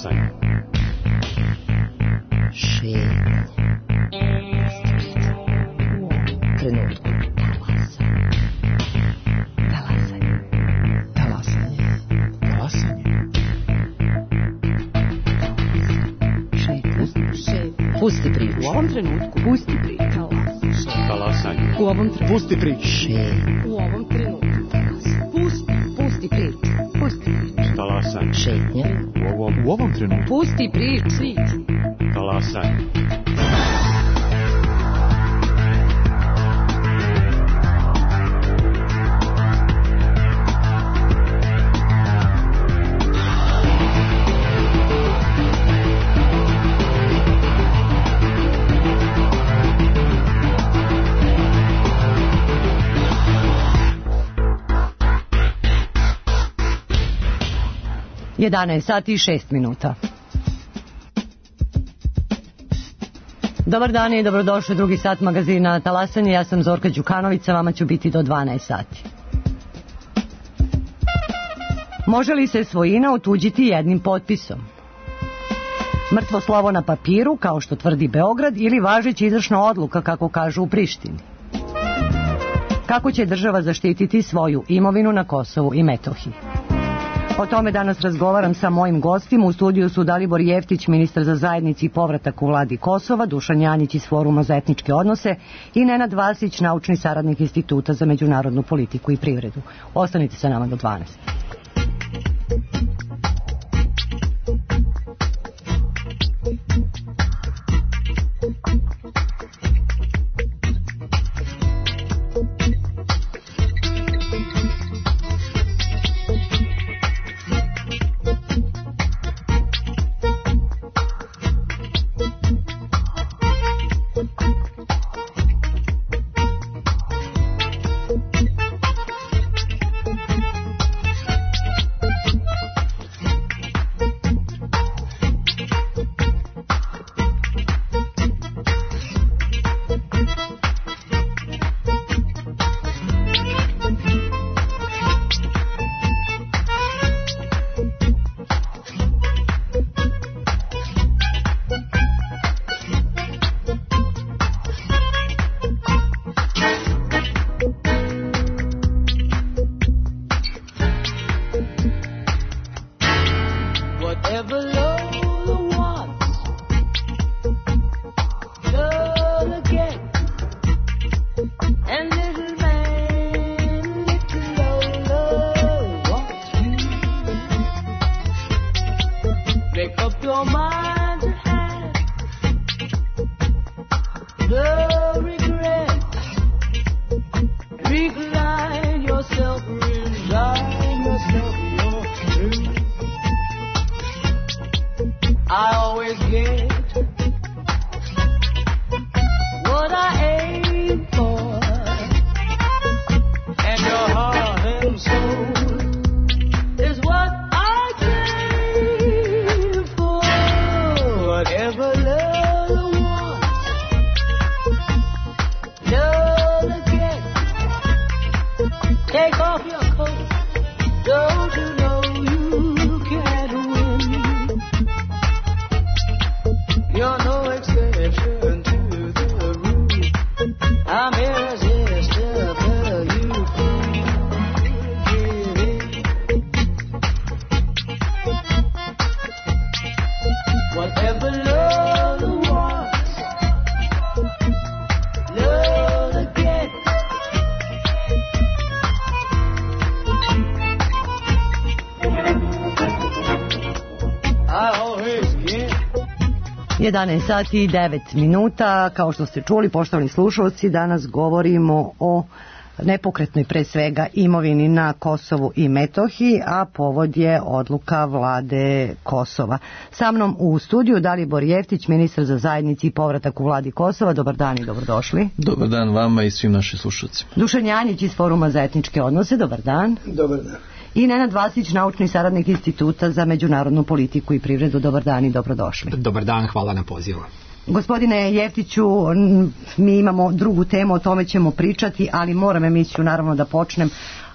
Talasanje. Šetnja. Trenutku. Talasanje. Talasanje. Talasanje. Šetnja. Pusti priču. U ovom trenutku. Pusti priču. Talasanje. U ovom trenutku. Pusti priču. Šetnja. U ovom trenutku. Pusti priču. Pusti priču. Talasanje. Šetnja. U ovom trenutku. Pusti priču. Talasanje. sati i 6 minuta. Dobar dan i dobrodošli u drugi sat magazina Talasanje. Ja sam Zorka Đukanović, vama ću biti do 12 sati. Može li se svojina otuđiti jednim potpisom? Mrtvo slovo na papiru, kao što tvrdi Beograd, ili važeća izvršna odluka, kako kažu u Prištini? Kako će država zaštititi svoju imovinu na Kosovu i Metohiji? O tome danas razgovaram sa mojim gostima. U studiju su Dalibor Jeftić, ministar za zajednici i povratak u vladi Kosova, Dušan Janjić iz Foruma za etničke odnose i Nenad Vasić, naučni saradnik Instituta za međunarodnu politiku i privredu. Ostanite sa nama do 12. Sati i 9 minuta. Kao što ste čuli, poštovani slušalci, danas govorimo o nepokretnoj, pre svega, imovini na Kosovu i Metohiji, a povod je odluka vlade Kosova. Sa mnom u studiju Dalibor Jeftić, ministar za zajednici i povratak u vladi Kosova. Dobar dan i dobrodošli. Dobar dan vama i svim našim slušalcima. Dušan Janjić iz Foruma za etničke odnose. Dobar dan. Dobar dan. I Nenad Vasić, naučni saradnik Instituta za međunarodnu politiku i privredu. Dobar dan i dobrodošli. Dobar dan, hvala na pozivu. Gospodine Jeftiću, mi imamo drugu temu, o tome ćemo pričati, ali moram emisiju naravno da počnem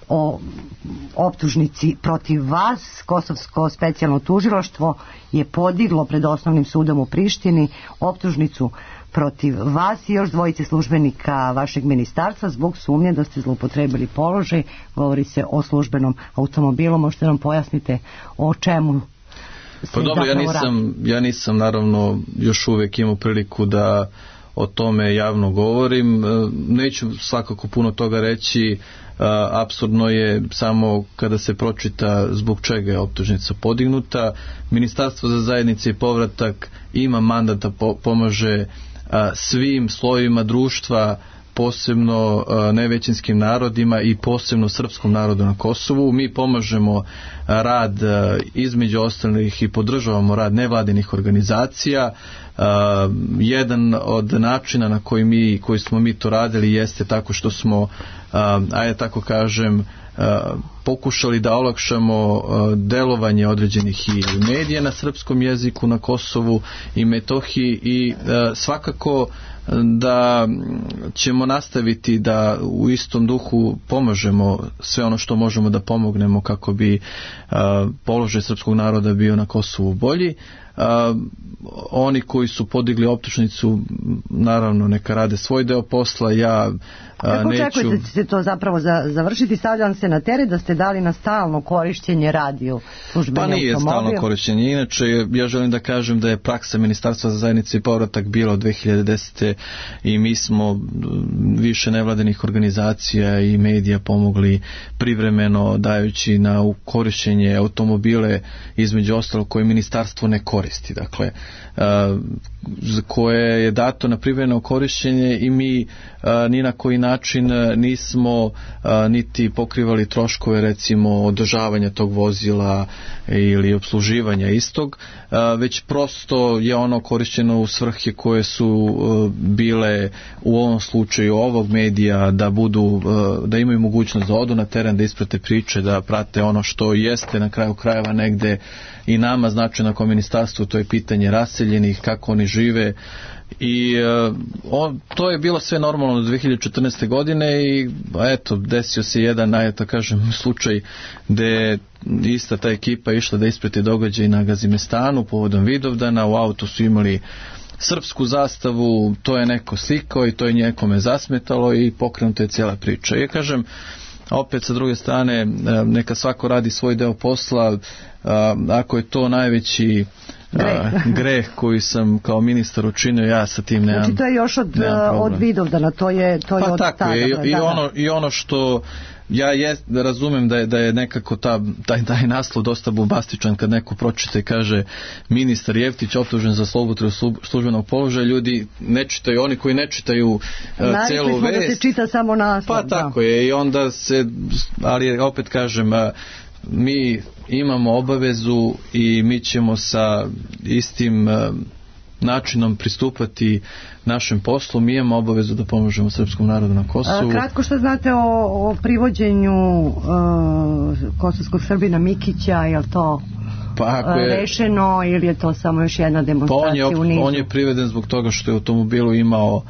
o optužnici protiv vas. Kosovsko specijalno tužilaštvo je podiglo pred osnovnim sudom u Prištini optužnicu protiv vas i još dvojice službenika vašeg ministarstva zbog sumnje da ste zloupotrebili položaj. Govori se o službenom automobilu. Možete nam pojasnite o čemu se Pa dobro, ja nisam naravno još uvijek imao priliku da o tome javno govorim. Neću svakako puno toga reći. Apsurdno je samo kada se pročita zbog čega je optužnica podignuta. Ministarstvo za zajednice i povratak ima mandat da pomaže svim slojevima društva, posebno nevećinskim narodima i posebno srpskom narodu na Kosovu. Mi pomažemo rad između ostalih i podržavamo rad nevladinih organizacija. Jedan od načina na koji smo mi to radili jeste tako što smo, ajde tako kažem, pokušali da olakšamo delovanje određenih i medija na srpskom jeziku na Kosovu i Metohiji i svakako da ćemo nastaviti da u istom duhu pomažemo sve ono što možemo da pomognemo kako bi položaj srpskog naroda bio na Kosovu bolji. Oni koji su podigli optužnicu naravno neka rade svoj deo posla. Kako očekujete da ćete to zapravo završiti? Stavljam se na teret da ste dali na stalno korišćenje radio službeni automobil. Pa nije stalno korišćenje. Inače, ja želim da kažem da je praksa Ministarstva za zajednice i povratak bila od 2010. i mi smo više nevladinih organizacija i medija pomogli privremeno dajući na korišćenje automobile između ostalog koje ministarstvo ne koristi. Dakle, koje je dato na privremeno korišćenje i mi ni na koji način nismo niti pokrivali troškove recimo održavanja tog vozila ili obsluživanja istog, već prosto je ono korišćeno u svrhe koje su bile u ovom slučaju ovog medija da imaju mogućnost da odu na teren, da isprate priče, da prate ono što jeste na kraju krajeva negde i nama značajno kao ministarstvu, to je pitanje raseljenih, kako oni žive i to je bilo sve normalno do 2014. godine i eto, desio se jedan, da kažem, slučaj gde ista ta ekipa išla da isprati događaj na Gazimestanu povodom Vidovdana, u auto su imali srpsku zastavu, to je neko slikao i to je nekome zasmetalo i pokrenuta je cijela priča. Ja kažem, opet sa druge strane, neka svako radi svoj deo posla, ako je to najveći greh koji sam kao ministar učinio, ja sa tim nemam. Znači to je još od Vidovdana, to je od tako tada. I ono što ja razumem da je nekako taj naslov dosta bombastičan kad neko pročita i kaže ministar Jeftić optužen za zloupotrebu službenog položaja, ljudi ne čitaju, oni koji ne čitaju celu vest. Da se čita samo naslov. Pa tako je i onda ali opet kažem, mi imamo obavezu i mi ćemo sa istim načinom pristupati našem poslu. Mi imamo obavezu da pomožemo srpskom narodu na Kosovu. Kratko, što znate o privođenju kosovskog Srbina Mikića, je li to rešeno ili je to samo još jedna demonstracija u nizu? On je priveden zbog toga što je u automobilu imao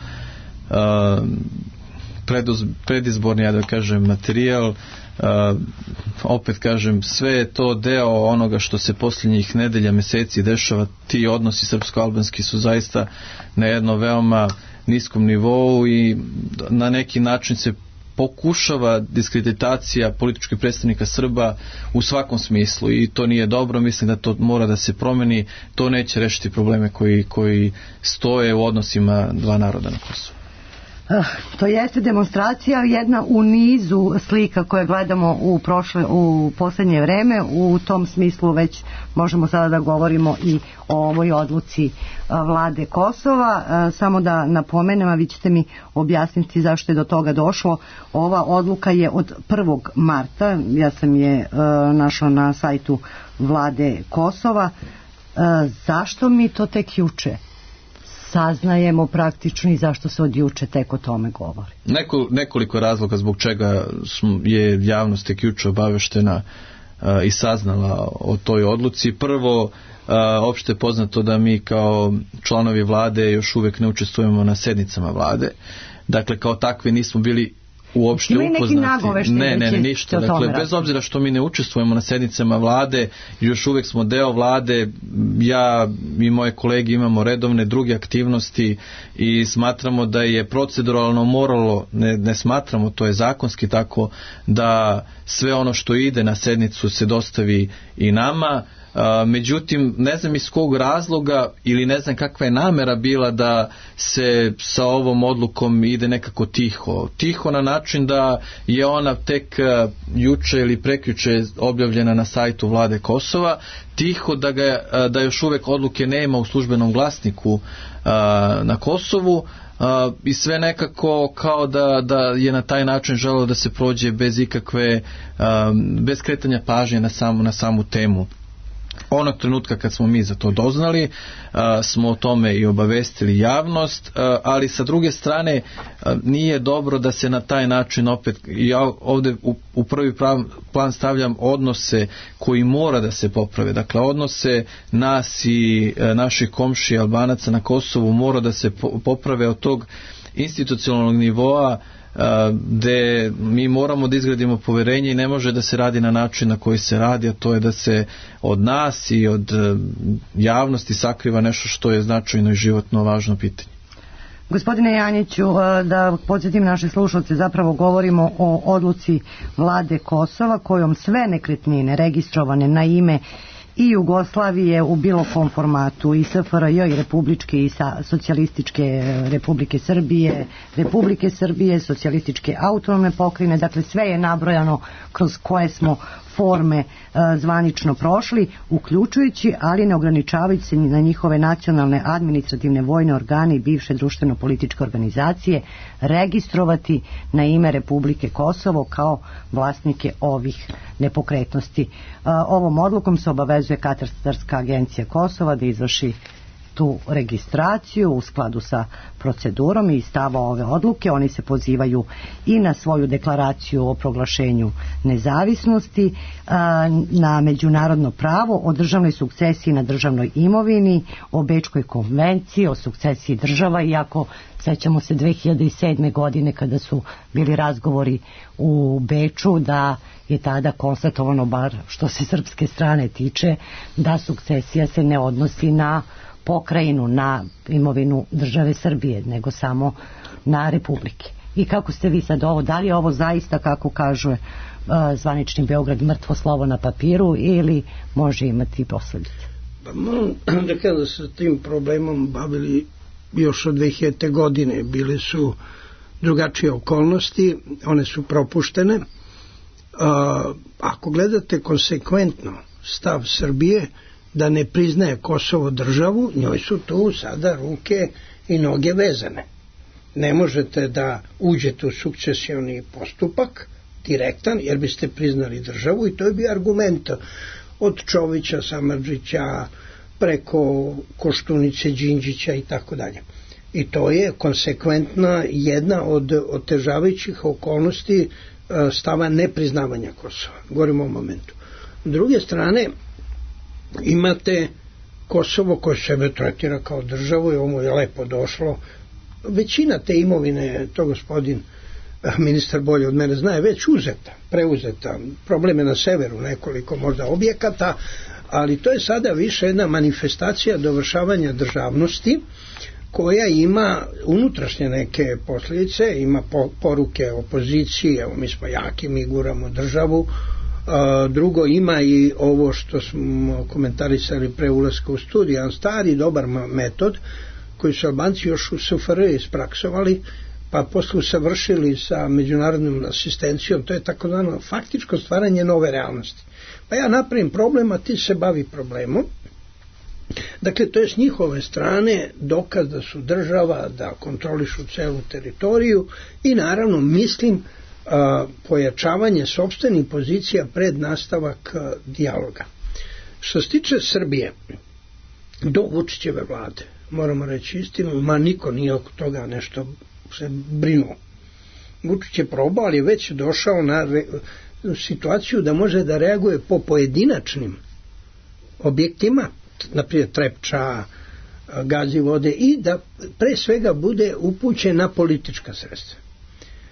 predizborni, da kažem, materijal. Opet kažem, sve je to deo onoga što se posljednjih nedelja, meseci dešava. Ti odnosi srpsko-albanski su zaista na jednom veoma niskom nivou i na neki način se pokušava diskreditacija političkih predstavnika Srba u svakom smislu i to nije dobro. Mislim da to mora da se promeni. To neće rešiti probleme koji stoje u odnosima dva naroda na Kosovu. To jeste demonstracija, jedna u nizu slika koje gledamo u posljednje vreme. U tom smislu već možemo sada da govorimo i o ovoj odluci vlade Kosova. Samo da napomenem, a vi ćete mi objasniti zašto je do toga došlo. Ova odluka je od 1. marta, ja sam je našla na sajtu vlade Kosova. Zašto mi to tek juče saznajemo praktično i zašto se od juče tek o tome govori? Nekoliko razloga zbog čega je javnost tek juče obaveštena i saznala o toj odluci. Prvo, opšte je poznato da mi kao članovi vlade još uvijek ne učestvujemo na sednicama vlade. Dakle, kao takvi nismo bili uopšte Ima i neki upoznati. nagoveštaj Ne, da će ništa. se o tome Dakle, bez raspravljati. obzira što mi ne učestvujemo na sednicama vlade, još uvijek smo deo vlade, ja i moje kolege imamo redovne druge aktivnosti i smatramo da je proceduralno moralo, ne smatramo, to je zakonski tako, da sve ono što ide na sednicu se dostavi i nama. Međutim, ne znam iz kog razloga ili ne znam kakva je namera bila da se sa ovom odlukom ide nekako tiho na način da je ona tek juče ili prekjuče objavljena na sajtu vlade Kosova, tiho da još uvijek odluke nema u službenom glasniku na Kosovu, i sve nekako kao da je na taj način želelo da se prođe bez ikakve bez kretanja pažnje na samu temu. Onog trenutka kad smo mi za to doznali, smo o tome i obavestili javnost, ali sa druge strane nije dobro da se na taj način opet, ja ovdje u prvi plan stavljam odnose koji mora da se poprave, dakle odnose nas i naših komšija Albanaca na Kosovu mora da se poprave od tog institucionalnog nivoa gde mi moramo da izgradimo poverenje i ne može da se radi na način na koji se radi, a to je da se od nas i od javnosti sakriva nešto što je značajno i životno važno pitanje. Gospodine Janjiću, da podsjetim naše slušalce, zapravo govorimo o odluci vlade Kosova kojom sve nekretnine registrovane na ime i Jugoslavije u bilo kom formatu, i SFRJ i republičke i socijalističke Republike Srbije, socijalističke autonomne pokrajine, dakle sve je nabrojano kroz koje smo forme zvanično prošli, uključujući, ali ne ograničavajući se na njihove nacionalne, administrativne, vojne organe i bivše društveno-političke organizacije, registrovati na ime Republike Kosovo kao vlasnike ovih nepokretnosti. Ovom odlukom se obavezuje Katastarska agencija Kosova da izvrši tu registraciju u skladu sa procedurom i stava ove odluke. Oni se pozivaju i na svoju deklaraciju o proglašenju nezavisnosti, na međunarodno pravo, o državnoj sukcesiji na državnoj imovini, o Bečkoj konvenciji, o sukcesiji država, iako sećamo se 2007. godine kada su bili razgovori u Beču da je tada konstatovano, bar što se srpske strane tiče, da sukcesija se ne odnosi na pokrajinu, na imovinu države Srbije, nego samo na republike. I kako ste vi sad ovo, da li je ovo zaista, kako kaže zvanični Beograd, mrtvo slovo na papiru ili može imati posljedice? Pa moram da kažem da se tim problemom bavili još od 2000. godine. Bile su drugačije okolnosti, one su propuštene. Ako gledate konsekventno stav Srbije da ne priznaje Kosovo državu, njoj su tu sada ruke i noge vezane. Ne možete da uđete u sukcesioni postupak direktan, jer biste priznali državu, i to je bio argument od Čovića, Samardžića, preko Koštunice, Đinđića i tako dalje. I to je konsekventna jedna od otežavajućih okolnosti stava nepriznavanja Kosova. Govorimo o momentu. S druge strane, imate Kosovo koje sebe tretira kao državu i ovo je lepo došlo. Većina te imovine, to gospodin ministar bolje od mene zna, je već preuzeta. Problem je na severu, nekoliko možda objekata, ali to je sada više jedna manifestacija dovršavanja državnosti koja ima unutrašnje neke posljedice, ima poruke opozicije, evo mi smo jaki, mi guramo državu. Drugo, ima i ovo što smo komentarisali pre ulaska u studiju, jedan stari dobar metod koji su Albanci još u SFRJ ispraksovali, pa posle usavršili sa međunarodnom asistencijom. To je takozvano faktičko stvaranje nove realnosti. Pa ja napravim problem, a ti se bavi problemom. Dakle, to je s njihove strane dokaz da su država, da kontrolišu celu teritoriju i naravno mislim pojačavanje sopstvenih pozicija pred nastavak dijaloga. Što se tiče Srbije, do Vučićeve vlade, moramo reći istinu, ma niko nije oko toga nešto se brinuo. Vučić je probao, ali je već došao na situaciju da može da reaguje po pojedinačnim objektima, naprijed Trepča, Gazivode, i da pre svega bude upućen na politička sredstva.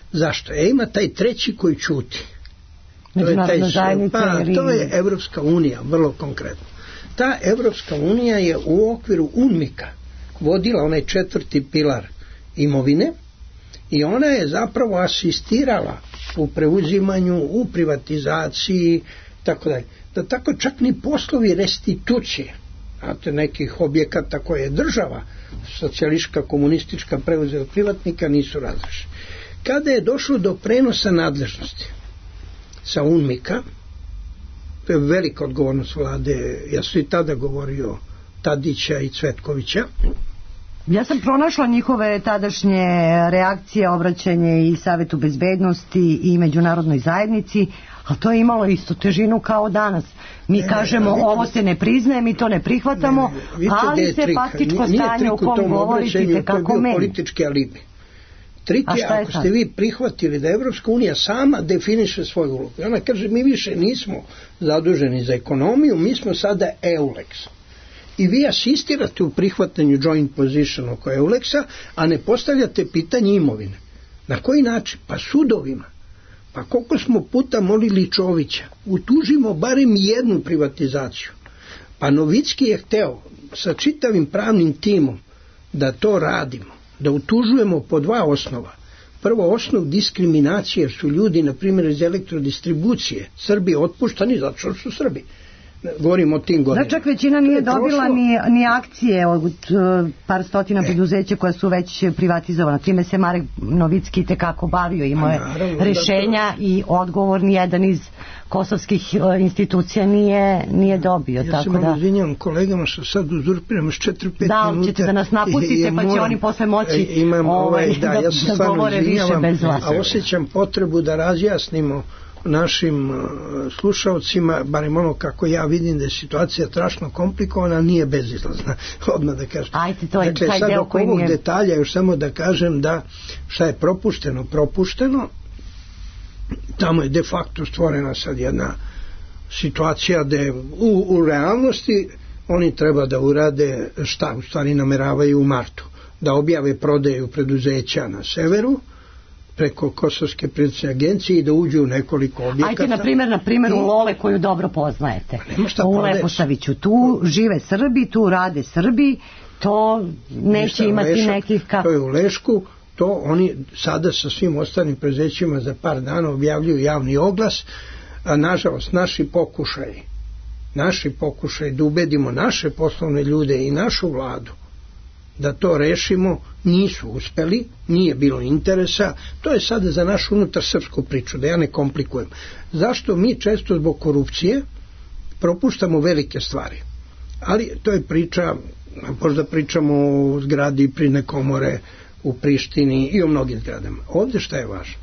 Zašto? Ima taj treći koji ćuti. Međunarodna zajednica to je Evropska unija, vrlo konkretno. Ta Evropska unija je u okviru UNMIK-a vodila onaj 4. pilar imovine i ona je zapravo asistirala u preuzimanju, u privatizaciji, tako dalje. Da tako čak ni poslovi restitucije, znate, nekih objekata koje je država, socijalistička, komunistička, preuzela privatnika, nisu razrešeni. Kada je došlo do prenosa nadležnosti sa UNMIK-a, to je velika odgovornost vlade, ja sam i tada govorio Tadića i Cvetkovića. Ja sam pronašla njihove tadašnje reakcije, obraćanje i Savetu bezbednosti i međunarodnoj zajednici, a to je imalo isto težinu kao danas. Mi kažemo ovo se ne priznaje, mi to ne prihvatamo, ali se faktičko stanje u kom govorite kako meni. Politički alibi. Trik je, ako ste vi prihvatili da Evropska unija sama definiše svoju ulogu. I ona kaže, mi više nismo zaduženi za ekonomiju, mi smo sada EULEX. I vi asistirate u prihvatanju joint position oko EULEX-a, a ne postavljate pitanje imovine. Na koji način? Pa sudovima. Pa koliko smo puta molili Čovića, utužimo barem jednu privatizaciju. Pa Novicki je hteo sa čitavim pravnim timom da to radimo, da utužujemo po 2 osnova. Prvo, osnov diskriminacije, su ljudi, na primjer, iz elektrodistribucije Srbi otpuštani zato što su Srbi. Govorimo o tim godinama. Da, čak većina nije dobila ni akcije od par stotina preduzeća koja su već privatizovana. Time se Marek Novicki tekako bavio, imao je rešenja i odgovor nijedan iz kosovskih institucija nije dobio. Ja se malo izvinjam kolegama što sad uzurpiram s 4-5 minuta. Da, ćete da nas napustite pa će oni posle moći da govore više bez vas. A osjećam potrebu da razjasnimo našim slušalcima, barem ono kako ja vidim da je situacija strašno komplikovana, nije bezizlazna. Odmah da kažem. Ajde, to je dakle, taj sad deo oko ovog detalja još samo da kažem da šta je propušteno, tamo je de facto stvorena sad jedna situacija da u realnosti oni treba da urade šta u stvari nameravaju u martu, da objave prodaju preduzeća na severu preko Kosovske privredne agencije i da uđu u nekoliko objekata. Ajde, na primjer u Lole koju dobro poznajete. U Leposaviću. Tu žive Srbi, tu rade Srbi, to neće imati nekih... To je u Lešku, to oni sada sa svim ostalim preduzećima za par dana objavljuju javni oglas, a nažalost naši pokušaj da ubedimo naše poslovne ljude i našu vladu da to rešimo, nisu uspeli, nije bilo interesa. To je sada za našu unutar srpsku priču, da ja ne komplikujem. Zašto mi često zbog korupcije propuštamo velike stvari? Ali to je priča, možda pričamo o zgradi Privredne komore u Prištini i o mnogim zgradama. Ovdje šta je važno?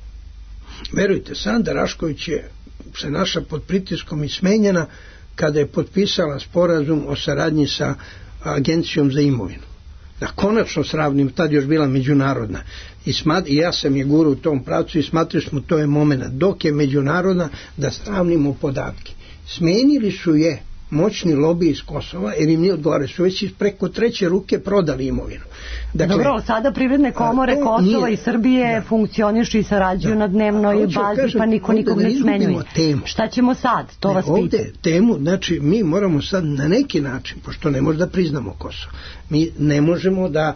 Verujte, Sanda Rašković je se našla pod pritiskom i smenjena kada je potpisala sporazum o saradnji sa Agencijom za imovinu. Da konačno sravnim, tad još bila međunarodna i ja sam je gurao u tom pravcu i smatrali smo to je moment dok je međunarodna da sravnimo podatke. Smenili su je moćni lobi iz Kosova jer im nije odgovore, su već preko treće ruke prodali imovinu. Dakle, dobro, sada privredne komore Kosova i Srbije funkcionišu i sarađuju na dnevnoj bazi, pa niko nikog ne smenjuje. Šta ćemo sad? To vas pitam. Ovdje temu, znači mi moramo sad na neki način, pošto ne možemo da priznamo Kosovo, mi ne možemo da,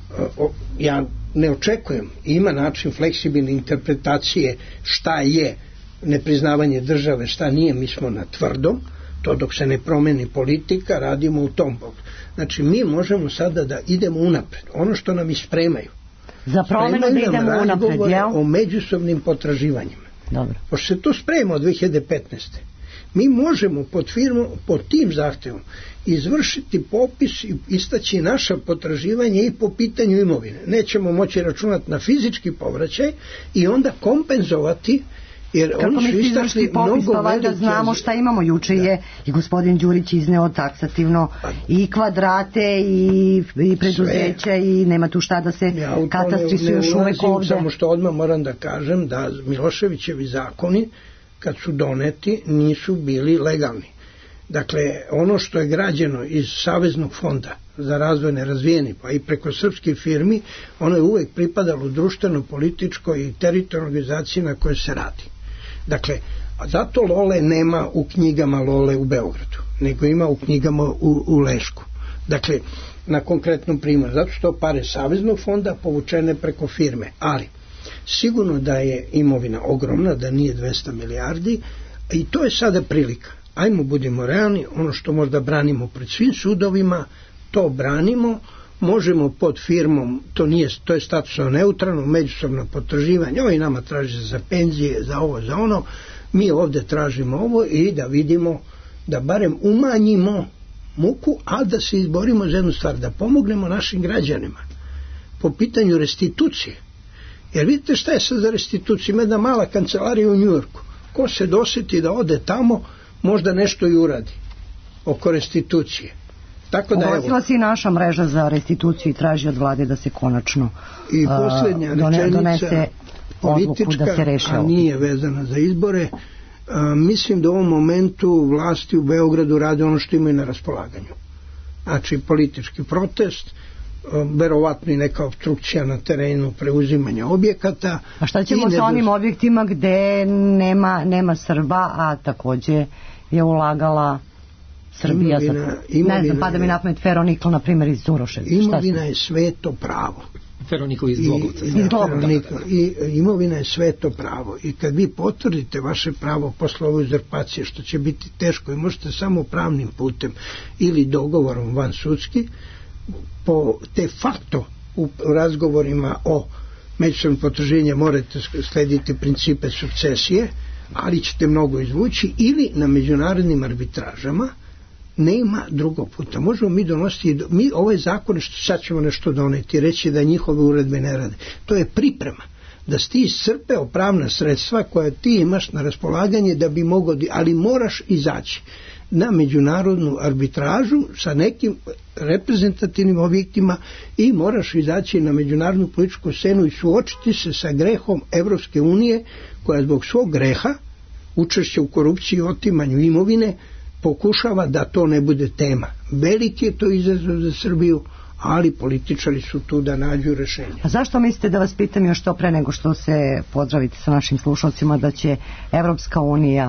ja ne očekujem, ima način fleksibilne interpretacije šta je nepriznavanje države, šta nije, mi smo na tvrdom, to dok se ne promeni politika, radimo u tom pogledu. Znači, mi možemo sada da idemo unapred. Ono što nam ispremaju. Za promenu da idemo unapred, jel? O međusobnim potraživanjima. Dobro. Pošto se to sprema od 2015. Mi možemo pod tim zahtevom izvršiti popis i istaći naša potraživanja i po pitanju imovine. Nećemo moći računati na fizički povraćaj i onda kompenzovati. Kako mi izvršiti popis, pa valjda znamo šta imamo. Juče je i gospodin Đurić izneo taksativno i kvadrate i preduzeća i nema tu šta da se katastri su još uvek ovde. Samo što odmah moram da kažem da Miloševićevi zakoni kad su doneti nisu bili legalni. Dakle, ono što je građeno iz Saveznog fonda za razvoj nerazvijeni, pa i preko srpskih firmi, ono je uvek pripadalo društveno, političkoj i teritorijalnoj organizaciji na kojoj se radi. Dakle, zato Lole nema u knjigama Lole u Beogradu, nego ima u knjigama u Lešku. Dakle, na konkretnom primjeru, zato što pare Saveznog fonda povučene preko firme, ali sigurno da je imovina ogromna, da nije 200 milijardi i to je sada prilika. Ajmo, budimo realni, ono što možda branimo pred svim sudovima, to branimo, možemo pod firmom, to je statusno neutralno, međusobno potraživanje, ovi nama traže za penzije, za ovo, za ono, mi ovde tražimo ovo i da vidimo, da barem umanjimo muku, a da se izborimo za jednu stvar, da pomognemo našim građanima po pitanju restitucije. Jer vidite šta je sad za restituciju, ima jedna mala kancelarija u Njujorku, ko se doseti da ode tamo, možda nešto i uradi oko restitucije. Tako da oglasila se i naša mreža za restituciju i traži od vlade da se konačno i posljednja donese odluku da se reši a nije vezana za izbore. Mislim da u ovom momentu vlasti u Beogradu rade ono što imaju na raspolaganju. Znači politički protest, verovatno i neka obstrukcija na terenu preuzimanja objekata. A šta ćemo sa onim objektima gde nema Srba, a takođe je ulagala Srbija? Ne znam, pada mi na pamet Feronikl, na primjer, iz Uroševca. Imovina je sveto pravo. Feronikl iz Glogovca. I imovina je sveto pravo. I kad vi potvrdite vaše pravo posle ove uzurpacije, što će biti teško i možete samo pravnim putem ili dogovorom van sudski, po de facto u razgovorima o međusobnom potraživanju morate slediti principe sukcesije, ali ćete mnogo izvući, ili na međunarodnim arbitražama. Nema drugog puta. Možemo mi donositi, mi ove zakone što sad ćemo nešto doneti, reći da njihove uredbe ne rade. To je priprema. Da si ti iscrpeo pravna sredstva koja ti imaš na raspolaganje da bi mogao, ali moraš izaći na međunarodnu arbitražu sa nekim reprezentativnim objektima i moraš izaći na međunarodnu političku scenu i suočiti se sa grehom Evropske unije koja zbog svog greha, učešća u korupciji i otimanju imovine, pokušava da to ne bude tema. Veliki je to izazov za Srbiju, ali političari su tu da nađu rešenje. A zašto mislite, da vas pitam još to pre nego što se pozdravite sa našim slušalcima, da će Evropska unija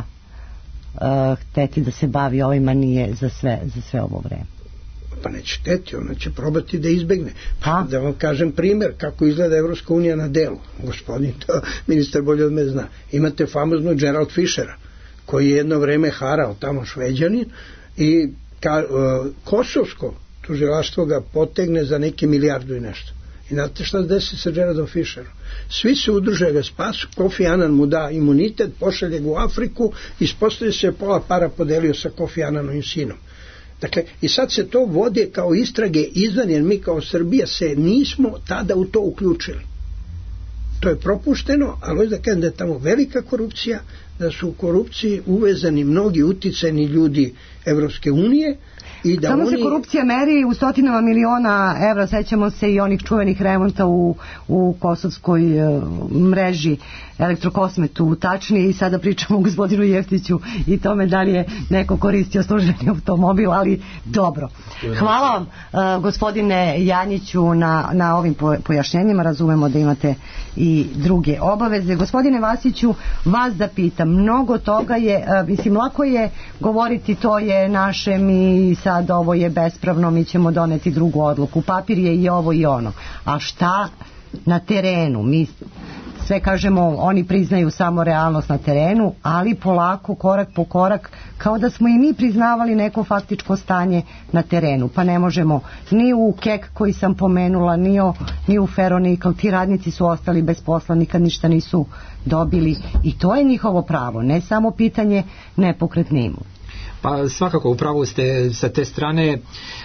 hteti da se bavi ovima, nije za sve ovo vreme? Pa neće hteti, ona će probati da izbegne. Pa da vam kažem primjer kako izgleda Evropska unija na delu. Gospodin, to ministar bolje od me zna. Imate famozno Gerald Fischera, koji je jedno vreme harao tamo Šveđanin i kosovsko tužilaštvo ga potegne za neki milijardu i nešto. I znate šta se desi sa Geraldom Fischerom? Svi se udruže ga spasu, Kofi Annan mu da imunitet, pošalje ga u Afriku, ispostavlja se pola para podelio sa Kofi Annanovim sinom. Dakle, i sad se to vode kao istrage izvan, jer mi kao Srbija se nismo tada u to uključili. To je propušteno, ali hoću da kažem da je tamo velika korupcija, da su u korupciji uvezani mnogi uticajni ljudi Evropske unije. Samo se korupcija meri u stotinama miliona evra. Sećamo se i onih čuvenih remonta u kosovskoj mreži Elektrokosmetu, tačnije, i sada pričamo o gospodinu Jeftiću i tome da li je neko koristio službeni automobil, ali dobro. Hvala vam, gospodine Janjiću, na ovim pojašnjenjima. Razumemo da imate i druge obaveze. Gospodine Vasiću, vas da pitam, mnogo toga je, mislim, lako je govoriti to je naše, mi sad ovo je bespravno, mi ćemo doneti drugu odluku, papir je i ovo i ono. A šta na terenu? Mi sve kažemo, oni priznaju samo realnost na terenu, ali polako, korak po korak, kao da smo i mi priznavali neko faktičko stanje na terenu. Pa ne možemo ni u Kek koji sam pomenula, ni u Feronikl, ti radnici su ostali bez posla, nikad ništa nisu dobili i to je njihovo pravo, ne samo pitanje nepokretne imovine. Pa svakako upravo ste sa te strane,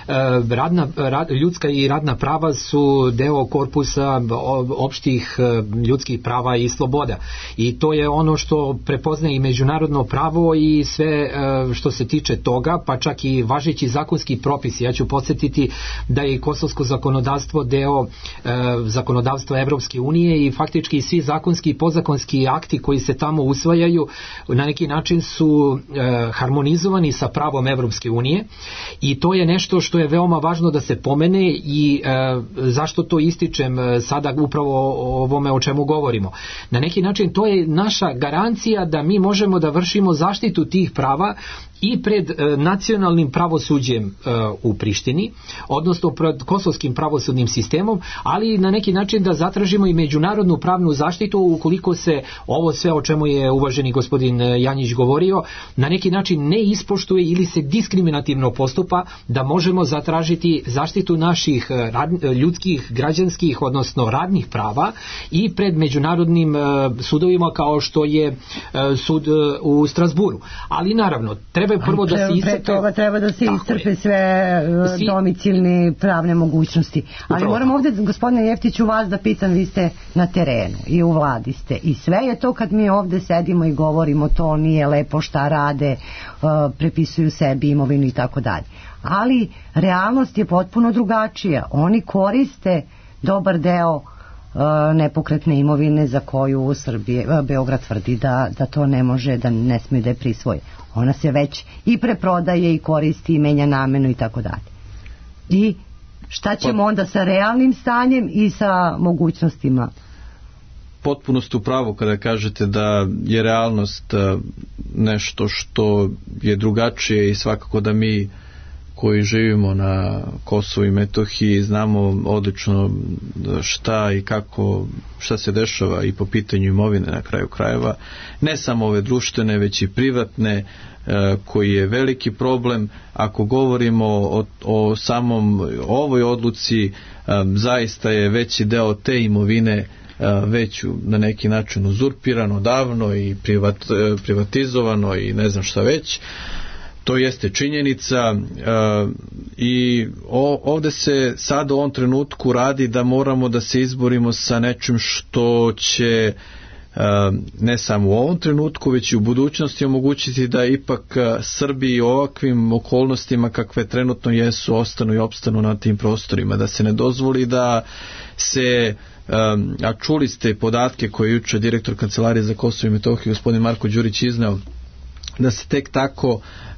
ljudska i radna prava su deo korpusa opštih ljudskih prava i sloboda i to je ono što prepoznaje i međunarodno pravo i sve što se tiče toga, pa čak i važeći zakonski propisi. Ja ću podsjetiti da je kosovsko zakonodavstvo deo zakonodavstva Evropske unije i faktički svi zakonski i podzakonski akti koji se tamo usvajaju na neki način su harmonizovani usklađivani sa pravom Evropske unije i to je nešto što je veoma važno da se pomene i zašto to ističem sada upravo o ovome o čemu govorimo. Na neki način to je naša garancija da mi možemo da vršimo zaštitu tih prava i pred nacionalnim pravosuđem u Prištini, odnosno pred kosovskim pravosudnim sistemom, ali na neki način da zatražimo i međunarodnu pravnu zaštitu ukoliko se ovo sve o čemu je uvaženi gospodin Janjić govorio, na neki način ne ispoštuje ili se diskriminativno postupa, da možemo zatražiti zaštitu naših ljudskih, građanskih, odnosno radnih prava i pred međunarodnim sudovima kao što je sud u Strasburu. Ali naravno, treba prvo da se iscrpe... Pre toga treba da se iscrpe sve domicilne pravne mogućnosti. Ali moram ovdje, gospodine Jeftiću, vas da pitam, vi ste na terenu i u vladi ste i sve je to kad mi ovdje sedimo i govorimo to nije lepo šta rade, prepisuju sebi imovinu i tako dalje. Ali realnost je potpuno drugačija. Oni koriste dobar deo nepokretne imovine za koju Beograd tvrdi da to ne može, da ne smije da je prisvoje. Ona se već i preprodaje i koristi i menja namenu i tako dalje. I šta ćemo onda sa realnim stanjem i sa mogućnostima? Potpuno ste u pravu kada kažete da je realnost nešto što je drugačije i svakako da mi koji živimo na Kosovu i Metohiji znamo odlično šta i kako, šta se dešava i po pitanju imovine na kraju krajeva, ne samo ove društvene već i privatne, koji je veliki problem. Ako govorimo o samom ovoj odluci, zaista je veći deo te imovine već na neki način uzurpirano davno i privatizovano i ne znam šta već. To jeste činjenica i ovdje se sad u ovom trenutku radi da moramo da se izborimo sa nečim što će ne samo u ovom trenutku već i u budućnosti omogućiti da ipak Srbiji u ovakvim okolnostima kakve trenutno jesu ostanu i opstanu na tim prostorima, da se ne dozvoli da se a čuli ste podatke koje je juče direktor Kancelarije za Kosovo i Metohiju gospodin Marko Đurić izneo, da se tek tako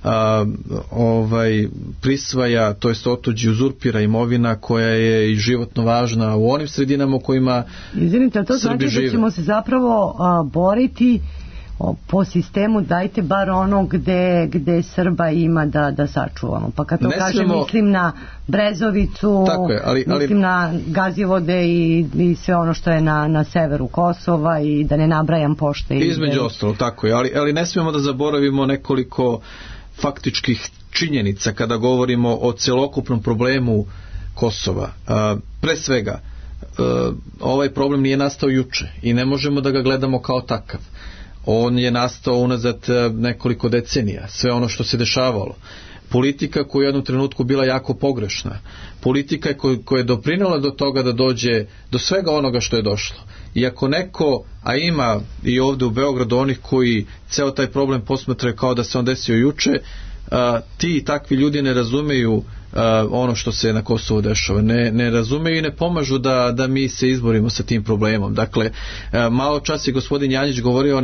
prisvaja, to jest otuđi, uzurpira imovina koja je i životno važna u onim sredinama u kojima Izvinite, to Srbi znači žive. da ćemo se zapravo boriti po sistemu dajte bar ono gde Srba ima da sačuvamo. Pa kad to kažem mislim na Brezovicu, mislim na Gazivode i sve ono što je na severu Kosova i da ne nabrajam pošte. Između ostalo, tako je. Ali ne smijemo da zaboravimo nekoliko faktičkih činjenica kada govorimo o celokupnom problemu Kosova. Pre svega, ovaj problem nije nastao juče i ne možemo da ga gledamo kao takav. On je nastao unazad nekoliko decenija, sve ono što se dešavalo. Politika koja je u jednom trenutku bila jako pogrešna. Politika koja je doprinela do toga da dođe do svega onoga što je došlo. I ako neko, a ima i ovdje u Beogradu onih koji ceo taj problem posmatraju kao da se on desio juče, ti i takvi ljudi ne razumeju ono što se na Kosovu dešava, ne razumeju i ne pomažu da mi se izborimo sa tim problemom. Dakle, malo čas je gospodin Janjić govorio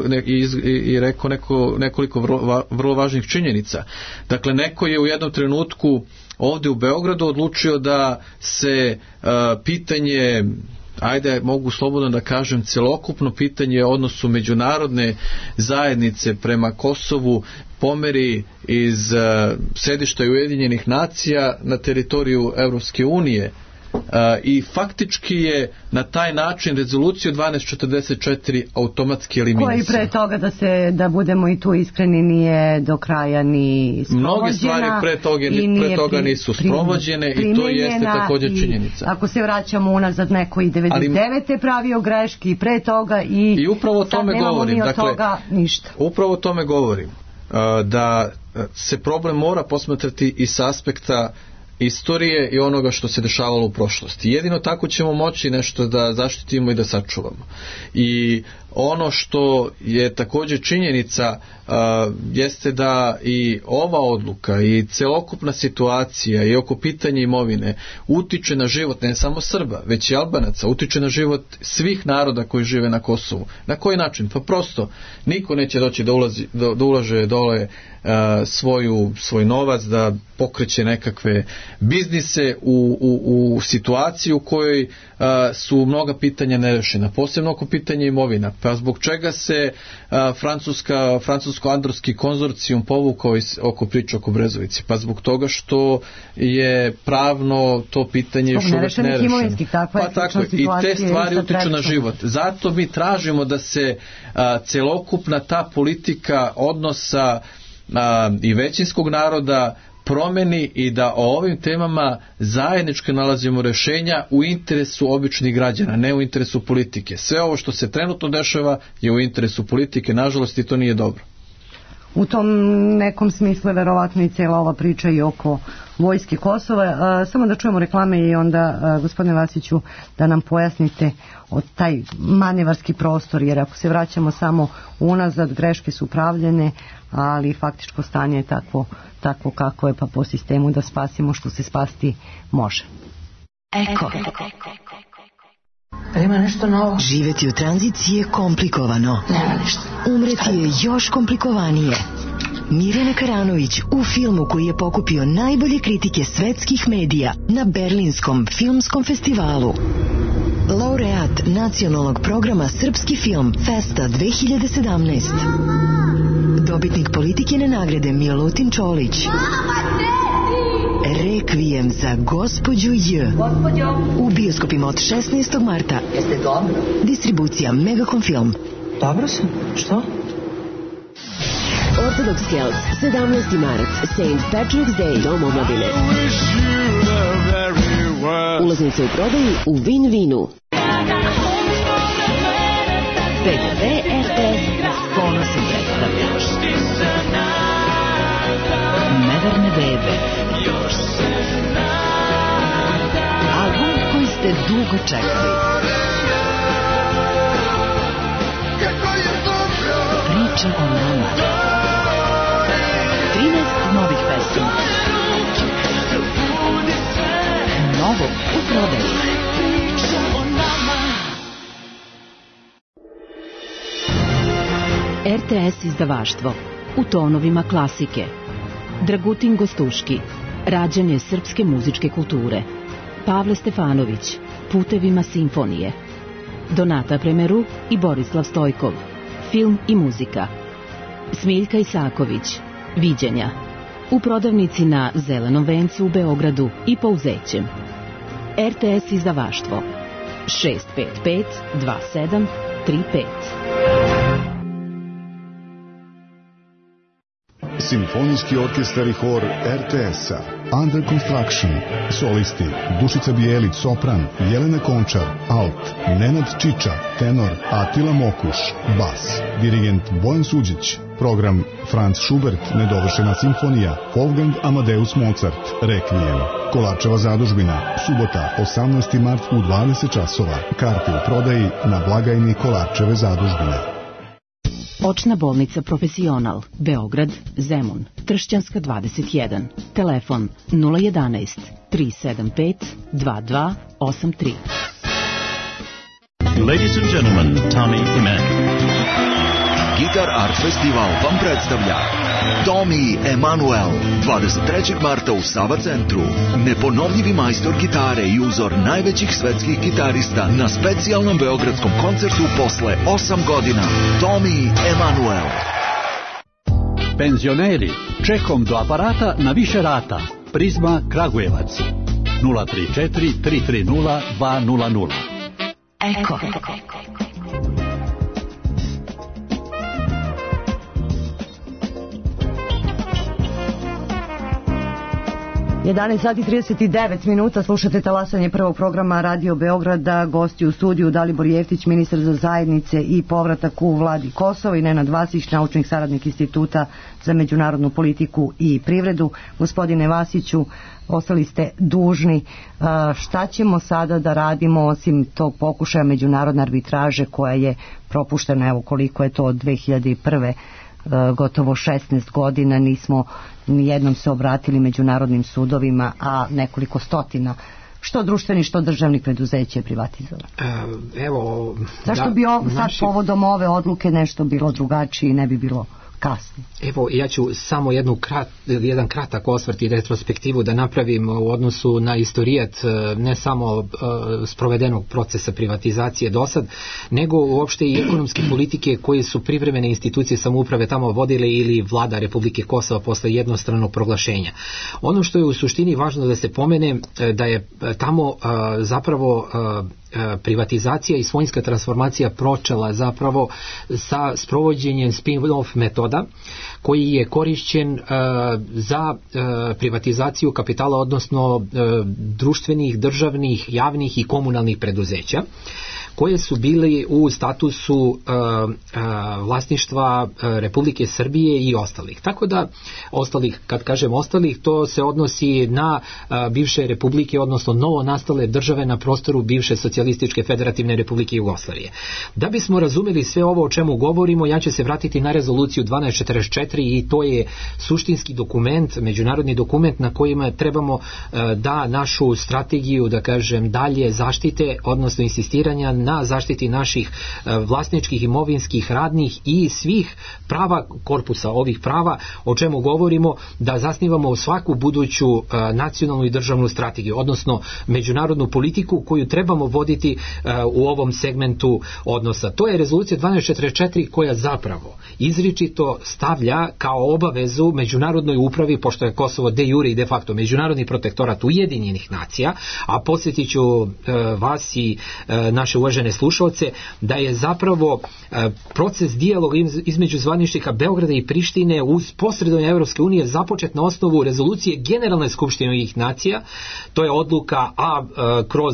i rekao nekoliko vrlo važnih činjenica. Dakle, neko je u jednom trenutku ovdje u Beogradu odlučio da se pitanje, ajde mogu slobodno da kažem, celokupno pitanje odnosu međunarodne zajednice prema Kosovu pomeri iz sedišta Ujedinjenih nacija na teritoriju Evropske unije i faktički je na taj način rezoluciju 1244 automatski eliminisana. Koji pre toga da budemo i tu iskreni nije do kraja ni sprovođena. Mnoge stvari pre toga nisu sprovođene i to jeste također činjenica. Ako se vraćamo unazad neko i 99. pravio greški i pre toga i upravo sad nemamo ni od toga ništa. Upravo o tome govorim. Da se problem mora posmatrati i s aspekta istorije i onoga što se dešavalo u prošlosti. Jedino tako ćemo moći nešto da zaštitimo i da sačuvamo. I ono što je također činjenica jeste da i ova odluka i celokupna situacija i oko pitanja imovine utiče na život ne samo Srba, već i Albanaca, utiče na život svih naroda koji žive na Kosovu. Na koji način? Pa prosto niko neće doći da ulaže dole svoj novac, da pokreće nekakve biznise u situaciji u kojoj su mnoga pitanja nerešena, posebno oko pitanja imovina. Pa zbog čega se francusko-andorski konzorcijum povukao oko priče oko Brezovici? Pa zbog toga što je pravno to pitanje još uvijek nerešeno. Pa tako, i te stvari utiču na život. Zato mi tražimo da se celokupna ta politika odnosa i većinskog naroda promeni i da o ovim temama zajednički nalazimo rješenja u interesu običnih građana, ne u interesu politike. Sve ovo što se trenutno dešava je u interesu politike, nažalost, i to nije dobro. U tom nekom smislu verovatno i cijela ova priča i oko vojske Kosova. Samo da čujemo reklame i onda, gospodine Vasiću, da nam pojasnite od taj manevarski prostor, jer ako se vraćamo samo unazad, greške su pravljene, ali faktičko stanje je takvo kako je, pa po sistemu da spasimo što se spasti može. Eko. Ima nešto novo? Živjeti u tranziciji je komplikovano. Nema ništa. Umreti je još komplikovanije. Mirjana Karanović u filmu koji je pokupio najbolje kritike svetskih medija na Berlinskom filmskom festivalu. Laureat nacionalnog programa Srpski film Festa 2017. Dobitnik Politikine nagrade Milutin Čolić. Rekvijem za gospođu J. U bioskopima od 16. marta. Jeste dobro? Distribucija Megacom Film. Dobro sam. Što? Orthodox Celts, 17. marac, St. Patrick's Day, Dom omladine. Ulaznice u prodaju u Win-Winu. PTV RTS ponosom predstavlja Neverne bebe. Album koji ste dugo čekali. Priča o nama. 13 novih pesama. Novo u prodaju. RTS izdavaštvo. U tonovima klasike. Dragutin Gostuški. Rađanje srpske muzičke kulture. Pavle Stefanović. Putevima simfonije. Donata Premeru i Borislav Stojkov. Film i muzika. Smiljka Isaković. Viđenja. U prodavnici na Zelenom vencu u Beogradu i Pouzećem. RTS izdavaštvo. 655 27 35. Simfonijski orkestar i hor RTS-a. Under Construction. Solisti Dušica Bijelić, sopran, Jelena Končar, alt, Nenad Čiča, tenor, Atila Mokuš, bas, dirigent Bojan Suđić. Program Franz Schubert, nedovršena simfonija, Wolfgang Amadeus Mozart, Rekvijem. Kolarčeva zadužbina, subota, 18. mart u 20 časova. Karte u prodaji na blagajni Kolarčeve zadužbine. Očna bolnica Profesional, Beograd, Zemun, Tršćanska 21, telefon 011 375 2283. Ladies and gentlemen, Tommy Emanuel. Gitar Art Festival vam predstavlja Tommy Emanuel 23. marta u Sava centru. Neponovljivi majstor gitare i uzor najvećih svetskih gitarista na specijalnom beogradskom koncertu posle 8 godina. Tommy Emanuel. Penzioneri, čekom do aparata na više rata. Prizma Kragujevac 034 330 200. Eko. 11 sati 39 minuta, slušate talasanje prvog programa Radio Beograda. Gosti u studiju Dalibor Jeftić, ministar za zajednice i povratak u vladi Kosova, i Nenad Vasić, naučnik saradnik Instituta za međunarodnu politiku i privredu. Gospodine Vasiću, ostali ste dužni. Šta ćemo sada da radimo osim tog pokušaja međunarodne arbitraže koja je propuštena, evo koliko je to od 2001. Gotovo 16 godina nismo nijednom se obratili međunarodnim sudovima, a nekoliko stotina što društvenih, što državnih preduzeća je privatizovano. Zašto bi sad povodom ove odluke nešto bilo drugačije i ne bi bilo kasno? Evo, ja ću samo jedan kratak osvrt i retrospektivu da napravim u odnosu na istorijat ne samo sprovedenog procesa privatizacije do sad, nego uopšte i ekonomske politike koje su privremene institucije samouprave tamo vodile ili vlada Republike Kosova posle jednostranog proglašenja. Ono što je u suštini važno da se pomene, da je tamo zapravo privatizacija i svojinska transformacija počela zapravo sa sprovođenjem spin-off metoda koji je korišćen za privatizaciju kapitala, odnosno društvenih, državnih, javnih i komunalnih preduzeća koje su bili u statusu vlasništva Republike Srbije i ostalih. Tako da, kad kažem ostalih, to se odnosi na bivše republike, odnosno novo nastale države na prostoru bivše socijalističke federativne Republike Jugoslavije. Da bismo razumeli sve ovo o čemu govorimo, ja ću se vratiti na rezoluciju 1244 i to je suštinski dokument, međunarodni dokument na kojima trebamo da našu strategiju, da kažem, dalje zaštite, odnosno insistiranja na zaštiti naših vlasničkih, imovinskih, radnih i svih prava korpusa ovih prava, o čemu govorimo, da zasnivamo svaku buduću nacionalnu i državnu strategiju, odnosno međunarodnu politiku koju trebamo voditi u ovom segmentu odnosa. To je rezolucija 1244 koja zapravo izričito stavlja kao obavezu međunarodnoj upravi, pošto je Kosovo de jure i de facto međunarodni protektorat Ujedinjenih nacija, a podsjetit ću vas i naše uvažene slušalce da je zapravo proces dijaloga između zvaničnika Beograda i Prištine uz posredovanje Evropske unije započet na osnovu rezolucije Generalne skupštine Ujedinjenih nacija. To je odluka kroz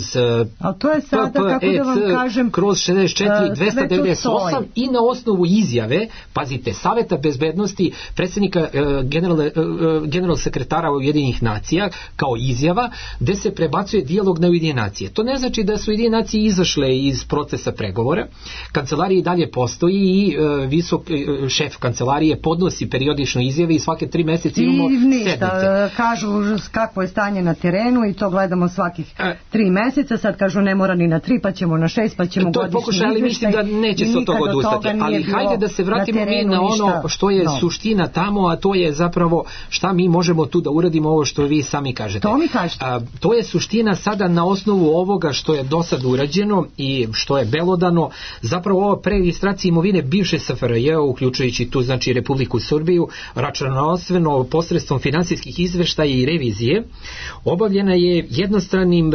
kroz 64-298 i na osnovu izjave, pazite, Saveta bezbednosti predsjednika generalnog sekretara Ujedinjenih nacija kao izjava gde se prebacuje dijalog na Ujedinjene nacije. To ne znači da su Ujedinjene nacije izašle iz procesa pregovora. Kancelarija i dalje postoji i visok šef kancelarije podnosi periodično izjave i svake 3 mjeseca imamo sednice. Kažu kako je stanje na terenu i to gledamo svakih 3 mjeseca, sad kažu ne mora ni na 3, pa ćemo na 6, pa ćemo godišnji izvještaj. Ali mislim da neće se od toga odustati. Ali hajde da se vratimo mi na ono što je suština tamo, a to je zapravo šta mi možemo tu da uradimo, ovo što vi sami kažete. To mi kažete. To je suština sada na osnovu ovoga što je do sad urađeno i što je belodano, zapravo ova preregistracija imovine bivše SFRJ, uključujući tu znači Republiku Srbiju, računovodstveno posredstvom finansijskih izveštaja i revizije, obavljena je jednostranim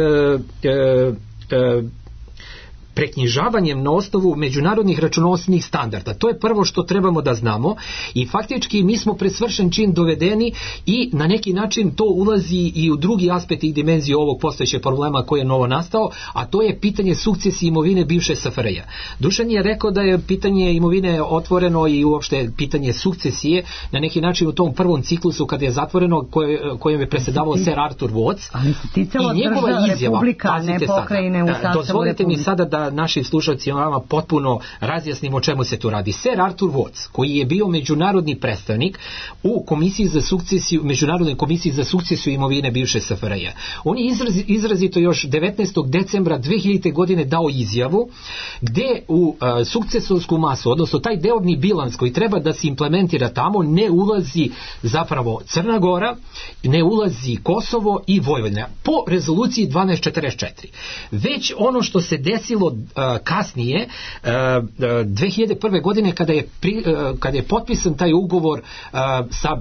preknjižavanjem na osnovu međunarodnih računovodstvenih standarda. To je prvo što trebamo da znamo i faktički mi smo pred svršen čin dovedeni i na neki način to ulazi i u drugi aspekt i dimenziju ovog postojećeg problema koji je novo nastao, a to je pitanje sukcesije imovine bivše SFRJ. Dušan je rekao da je pitanje imovine otvoreno i uopšte pitanje sukcesije na neki način u tom prvom ciklusu kad je zatvoreno kojem je predsjedavao Sir Arthur Watts i njegova izjava, pazite sada, dozvolite mi sada da našim slušalcima vama potpuno razjasnimo o čemu se tu radi. Sir Arthur Watts, koji je bio međunarodni predstavnik u komisiji za sukcesiju, međunarodnoj komisiji za sukcesiju imovine bivše SFRJ. On je izrazito još 19. decembra 2000. godine dao izjavu gde u sukcesorsku masu, odnosno taj deobni bilans koji treba da se implementira tamo, ne ulazi zapravo Crna Gora, ne ulazi Kosovo i Vojvodina po rezoluciji 1244. Već ono što se desilo kasnije 2001. godine kada je potpisan taj ugovor sa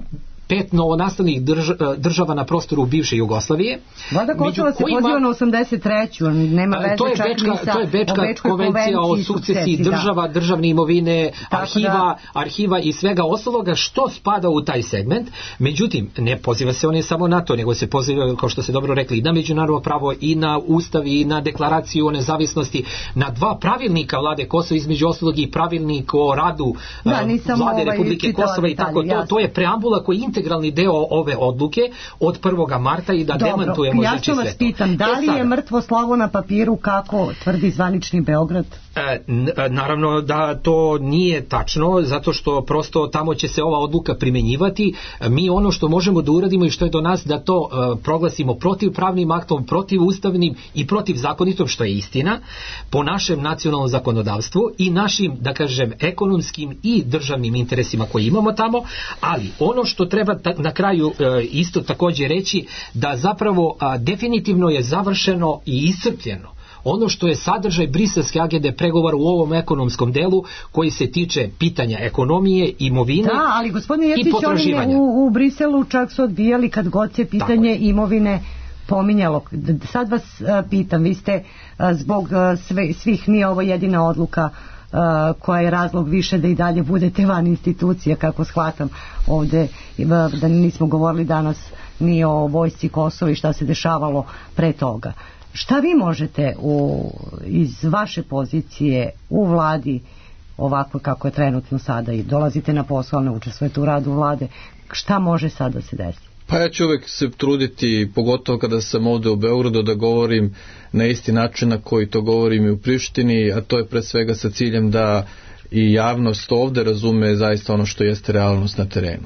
5 novonastalih država na prostoru bivše Jugoslavije. Vlada Kosova se poziva na 83. Nema veze čak ni sa to je Bečka konvencija o sukcesiji država, državne imovine, arhiva i svega ostaloga što spada u taj segment. Međutim, ne poziva se on samo na to, nego se poziva, kao što ste dobro rekli, i na međunarodno pravo, i na ustav, i na deklaraciju o nezavisnosti, na 2 pravilnika Vlade Kosova, između ostalog i pravilnik o radu Vlade Republike Kosova i tako to. To je preambula koji je integralni deo ove odluke od 1. marta i da demantujemo ja ću vas pitam, da li je mrtvo slovo na papiru kako tvrdi zvanični Beograd? Naravno da to nije tačno, zato što prosto tamo će se ova odluka primenjivati. Mi ono što možemo da uradimo i što je do nas da to proglasimo protivpravnim aktom, protivustavnim i protivzakonitom, što je istina, po našem nacionalnom zakonodavstvu i našim, da kažem, ekonomskim i državnim interesima koji imamo tamo, ali ono što treba na kraju isto također reći, da zapravo definitivno je završeno i iscrpljeno ono što je sadržaj briselske agende pregovora u ovom ekonomskom delu koji se tiče pitanja ekonomije, imovine i potraživanja. Da, ali gospodine Jeftić, oni u Briselu čak su odbijali kad god se pitanje imovine pominjalo. Sad vas pitam, vi ste zbog svih, nije ovo jedina odluka koja je razlog više da i dalje budete van institucija, kako shvatam ovde, da nismo govorili danas ni o vojsci Kosova i šta se dešavalo pre toga. Šta vi možete iz vaše pozicije u vladi, ovako kako je trenutno sada, i dolazite na posao, ne učestvujete u radu vlade, šta može sada da se desi? Pa ja ću uvek se truditi, pogotovo kada sam ovde u Beogradu, da govorim na isti način na koji to govorim i u Prištini, a to je pre svega sa ciljem da i javnost ovde razume zaista ono što jeste realnost na terenu.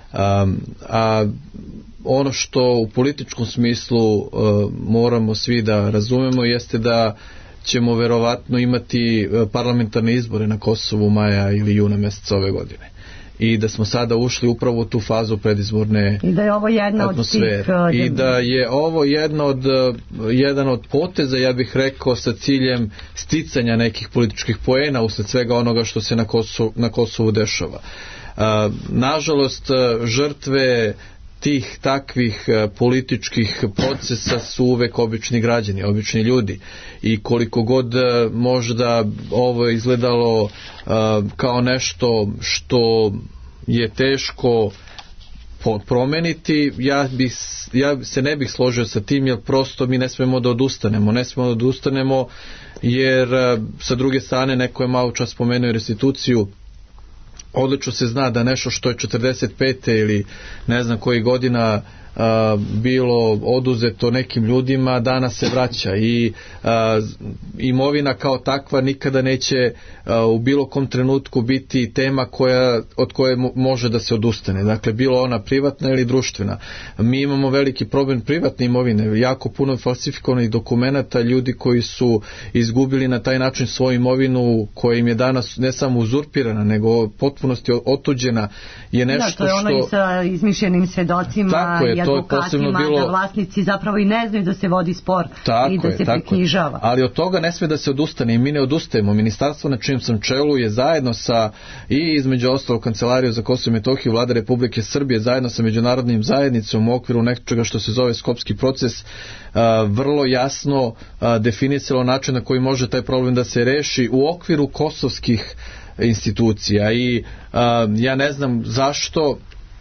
A ono što u političkom smislu moramo svi da razumemo jeste da ćemo verovatno imati parlamentarne izbore na Kosovu maja ili juna meseca ove godine. I da smo sada ušli upravo u tu fazu predizborne atmosfere. I da je ovo jedna od tih... I da je ovo jedan od poteza, ja bih rekao, sa ciljem sticanja nekih političkih poena usled svega onoga što se na Kosovu dešava. Nažalost, žrtve tih takvih političkih procesa su uvek obični građani, obični ljudi, i koliko god možda ovo izgledalo kao nešto što je teško promeniti, ja se ne bih složio sa tim, jer prosto mi ne smemo da odustanemo jer sa druge strane neko je malo čas spomenuo restituciju. Odlično se zna da nešto što je 45. ili ne znam koji godina bilo oduzeto nekim ljudima, danas se vraća i imovina kao takva nikada neće u bilo kom trenutku biti tema od koje može da se odustane. Dakle, bilo ona privatna ili društvena. Mi imamo veliki problem privatne imovine, jako puno falsifikovanih dokumenata, ljudi koji su izgubili na taj način svoju imovinu koja im je danas ne samo uzurpirana, nego potpunosti otuđena, je nešto što... Da, to je ono i sa izmišljenim svedocima i advokatima, da vlasnici zapravo i ne znaju da se vodi spor i da se preknjižava. Ali od toga ne sme da se odustane i mi ne odustajemo. Ministarstvo na čijem sam čelu je zajedno sa, i između ostalog Kancelariju za Kosovo i Metohiju Vlade Republike Srbije, zajedno sa međunarodnim zajednicom u okviru nečega što se zove skopski proces, vrlo jasno definisalo način na koji može taj problem da se reši u okviru kosovskih institucija. I ja ne znam zašto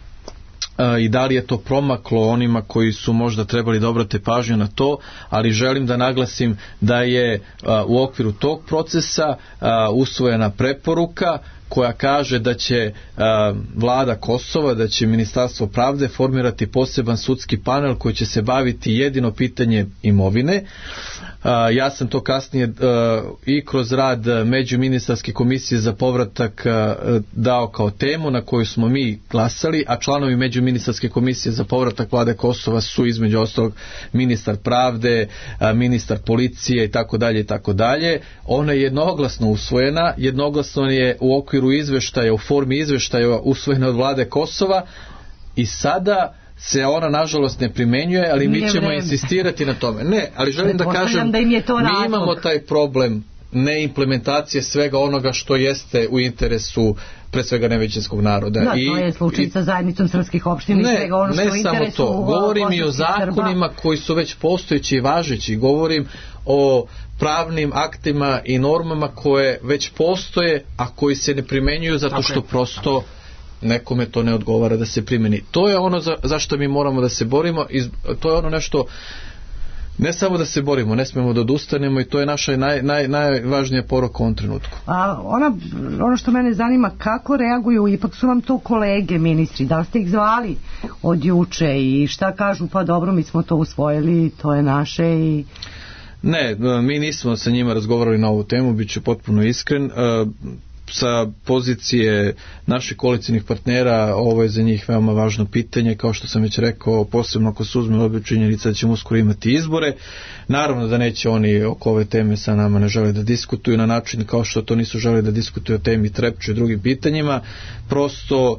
i da li je to promaklo onima koji su možda trebali da obrate pažnju na to, ali želim da naglasim da je u okviru tog procesa usvojena preporuka koja kaže da će vlada Kosova, da će Ministarstvo pravde formirati poseban sudski panel koji će se baviti jedino pitanje imovine. Ja sam to kasnije i kroz rad Međuministarske komisije za povratak dao kao temu na koju smo mi glasali, a članovi Međuministarske komisije za povratak vlade Kosova su između ostalog ministar pravde, ministar policije i tako dalje i tako dalje. Ona je jednoglasno usvojena, jednoglasno je u okviru izveštaja, u formi izveštaja usvojena od vlade Kosova i sada se ona nažalost ne primenjuje, ali mi ćemo insistirati na tome. Ne, ali želim da kažem, mi imamo taj problem neimplementacije svega onoga što jeste u interesu pre svega nevećinskog naroda. Da, to je slučaj sa zajednicom srpskih opština i svega ono što je u interesu. Ne samo to, govorim i o zakonima koji su već postojeći i važeći, govorim o pravnim aktima i normama koje već postoje, a koji se ne primenjuju zato što prosto nekome to ne odgovara da se primeni. To je ono za što mi moramo da se borimo i to je ono nešto, ne samo da se borimo, ne smemo da odustanemo i to je naša najvažnija poruka u ovom trenutku. A ono što mene zanima, kako reaguju, ipak su vam to kolege ministri, da li ste ih zvali od juče i šta kažu, pa dobro, mi smo to usvojili, to je naše i... Ne, mi nismo sa njima razgovarali na ovu temu, bit ću potpuno iskren. Sa pozicije naših koalicijnih partnera ovo je za njih veoma važno pitanje, kao što sam već rekao, posebno ako se uzme obje činjenica da ćemo uskoro imati izbore. Naravno da neće oni oko ove teme sa nama ne žele da diskutuju na način kao što to nisu žele da diskutuju o temi Trepče i drugim pitanjima. Prosto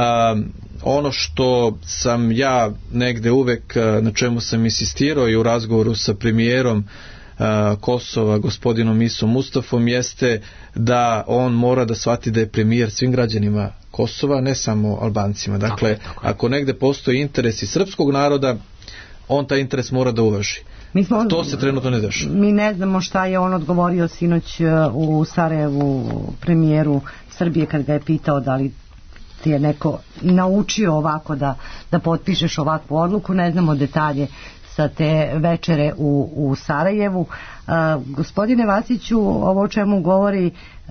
ono što sam ja negde uvek, na čemu sam insistirao i u razgovoru sa premijerom Kosova, gospodinom Isom Mustafom, jeste da on mora da shvati da je premijer svim građanima Kosova, ne samo Albancima. Dakle, ako negde postoji interes i srpskog naroda, on taj interes mora da uvaži. To se trenutno ne dešava. Mi ne znamo šta je on odgovorio sinoć u Sarajevu premijeru Srbije kad ga je pitao da li ti je neko naučio ovako da potpišeš ovakvu odluku. Ne znamo detalje sa te večere u Sarajevu. Gospodine Vasiću, ovo o čemu govori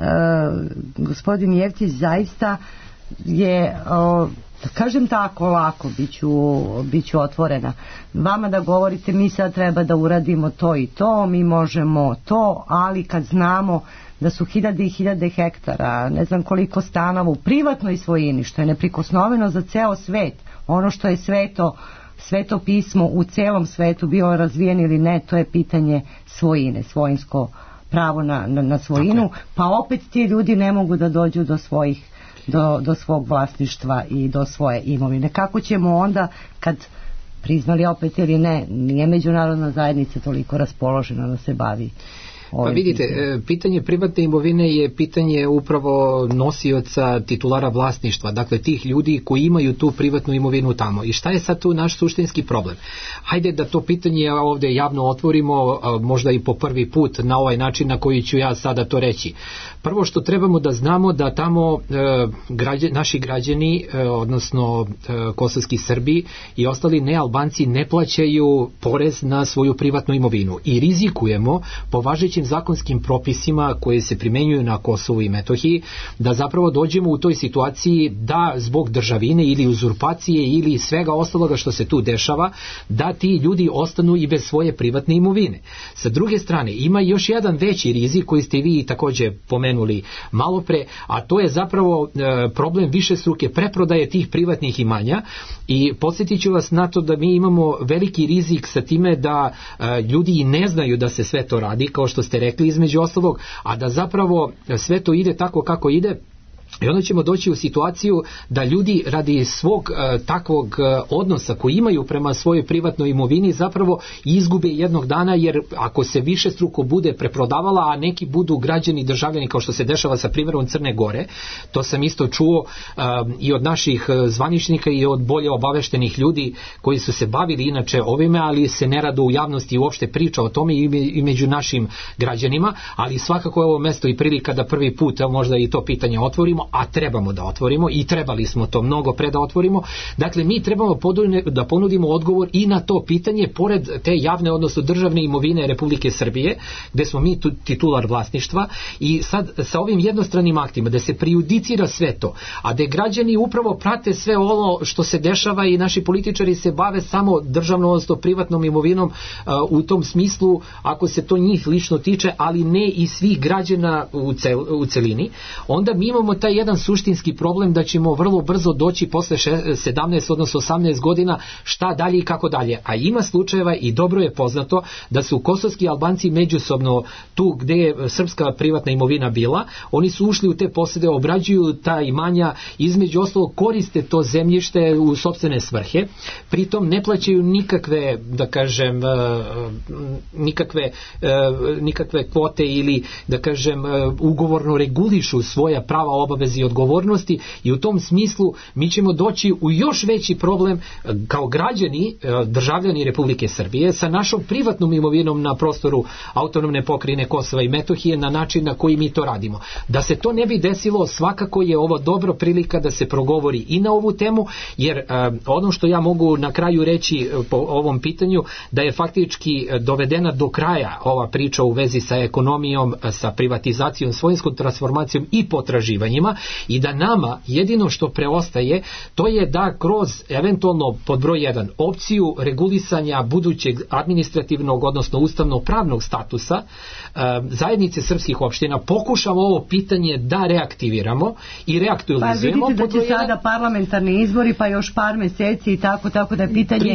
gospodin Jevtić zaista je, da kažem tako lako, bit ću otvorena. Vama da govorite mi sad treba da uradimo to i to, mi možemo to, ali kad znamo da su hiljade i hiljade hektara, ne znam koliko stanova u privatnoj svojini, što je neprikosnoveno za ceo svet, ono što je sveto pismo u celom svetu, bio razvijen ili ne, to je pitanje svojine, svojinsko pravo na svojinu, pa opet ti ljudi ne mogu da dođu do svog vlasništva i do svoje imovine. Kako ćemo onda, kad priznali opet ili ne, nije međunarodna zajednica toliko raspoložena da se bavi? Pa vidite, pitanje privatne imovine je pitanje upravo nosioca titulara vlasništva, dakle tih ljudi koji imaju tu privatnu imovinu tamo. I šta je sad tu naš suštinski problem? Hajde da to pitanje ovdje javno otvorimo, možda i po prvi put na ovaj način na koji ću ja sada to reći. Prvo što trebamo da znamo da tamo naši građani, odnosno kosovski Srbi i ostali nealbanci ne plaćaju porez na svoju privatnu imovinu i rizikujemo po važećim zakonskim propisima koje se primenjuju na Kosovu i Metohiji da zapravo dođemo u toj situaciji da zbog državine ili uzurpacije ili svega ostaloga što se tu dešava, da ti ljudi ostanu i bez svoje privatne imovine. Sa druge strane, ima još jedan veći rizik koji ste vi također pomenuli malo pre, a to je zapravo problem višestruke preprodaje tih privatnih imanja i podsjetit ću vas na to da mi imamo veliki rizik sa time da ljudi i ne znaju da se sve to radi, kao što ste rekli između ostalog, a da zapravo sve to ide tako kako ide. I onda ćemo doći u situaciju da ljudi radi svog takvog odnosa koji imaju prema svojoj privatnoj imovini zapravo izgube jednog dana, jer ako se višestruko bude preprodavala, a neki budu građani državljani kao što se dešava sa primjerom Crne Gore, to sam isto čuo i od naših zvaničnika i od bolje obaveštenih ljudi koji su se bavili inače ovime, ali se nerado u javnosti uopšte priča o tome i među našim građanima, ali svakako je ovo mesto i prilika da prvi put možda i to pitanje otvorimo, a trebamo da otvorimo i trebali smo to mnogo pre da otvorimo. Dakle, mi trebamo da ponudimo odgovor i na to pitanje pored te javne, odnosno državne imovine Republike Srbije, gde smo mi titular vlasništva i sad sa ovim jednostranim aktima da se prejudicira sve to, a da građani upravo prate sve ovo što se dešava i naši političari se bave samo državnom, odnosno privatnom imovinom u tom smislu, ako se to njih lično tiče, ali ne i svih građana u celini, onda mi imamo taj taj jedan suštinski problem da ćemo vrlo brzo doći posle 17, odnosno 18 godina šta dalje i kako dalje. A ima slučajeva i dobro je poznato da su kosovski Albanci međusobno tu gde je srpska privatna imovina bila, oni su ušli u te posede, obrađuju ta imanja, između ostalog koriste to zemljište u sopstvene svrhe, pritom ne plaćaju nikakve, da kažem, nikakve kvote ili, da kažem, ugovorno regulišu svoja prava, obaveze i odgovornosti, i u tom smislu mi ćemo doći u još veći problem kao građani, državljani Republike Srbije sa našom privatnom imovinom na prostoru autonomne pokrajine Kosova i Metohije na način na koji mi to radimo. Da se to ne bi desilo, svakako je ovo dobra prilika da se progovori i na ovu temu, jer ono što ja mogu na kraju reći po ovom pitanju, da je faktički dovedena do kraja ova priča u vezi sa ekonomijom, sa privatizacijom, svojinskom transformacijom i potraživanjima, i da nama jedino što preostaje to je da kroz eventualno pod broj 1 opciju regulisanja budućeg administrativnog, odnosno ustavno-pravnog statusa zajednice srpskih opština pokušamo ovo pitanje da reaktiviramo i reaktualizujemo. Pa vidite da će sada parlamentarni izbori, pa još par meseci i tako da je pitanje